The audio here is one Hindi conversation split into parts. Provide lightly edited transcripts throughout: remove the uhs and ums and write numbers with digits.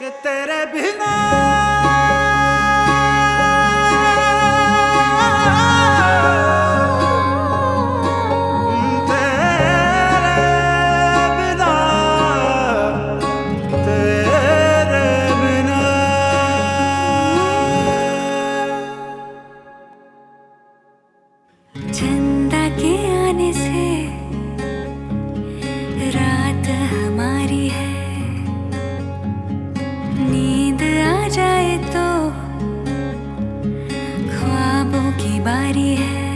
कि तेरे बिना चंदा के आने से रात हमारी है, नींद आ जाए तो ख्वाबों की बारी है।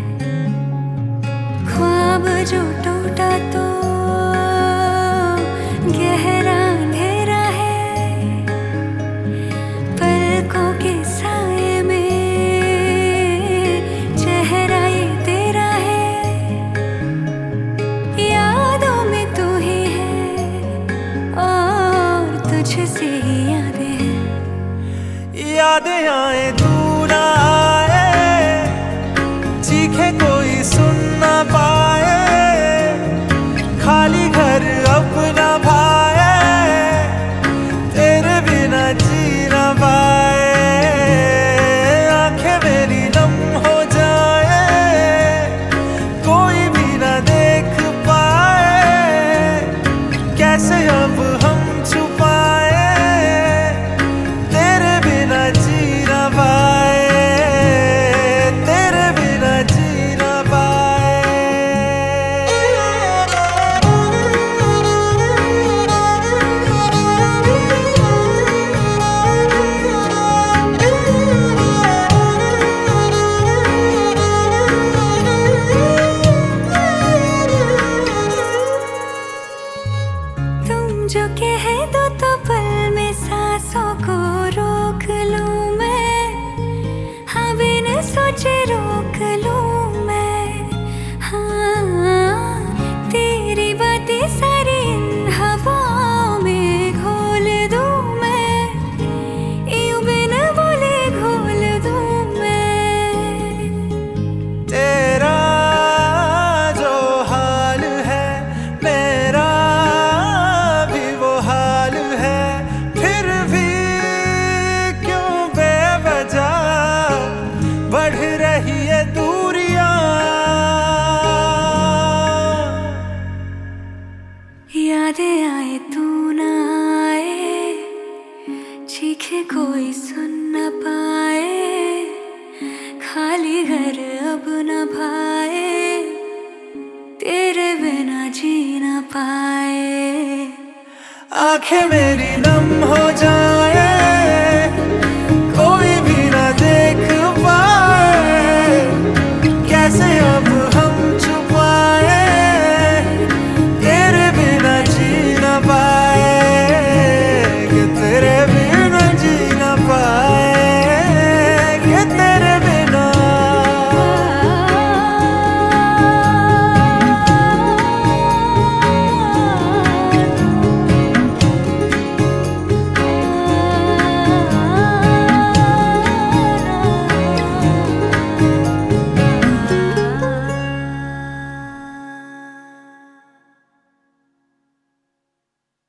ख्वाब जो टूटा तो गहरा अंधेरा है, पलकों के साए में चेहरा ये तेरा है। यादों में तू ही है और तुझसे ही यादें हैं। यादें आए दूर आए, चीखे कोई सुन ना पाए, खाली घर अपना भाए, तेरे बिना जी ना पाए। आंखें मेरी नम हो जाए, कोई भी ना देख पाए, कैसे अब हम छुपाए, तेरे बिना जी ना पाए, तेरे बिना जी ना पाए। तुम जो कह दो तो पल में सांसों को रोक लूं मैं, हाँ बिन सोचे रोक लूं मैं। हाँ तेरी बातें सारी इन हवाओं में घोल दूं मैं, यूं बिन बोले घोल दूं मैं। तेरा जो हाल है मेरा भी वो हाल है, फिर भी क्यों बेवजह बढ़ रही है दूरियां। यादें आए तू ना आए, चीखे कोई सुन न पाए, खाली घर अब न भाए, तेरे बिना जी न पाए। आंखें मेरी नम हो जाए,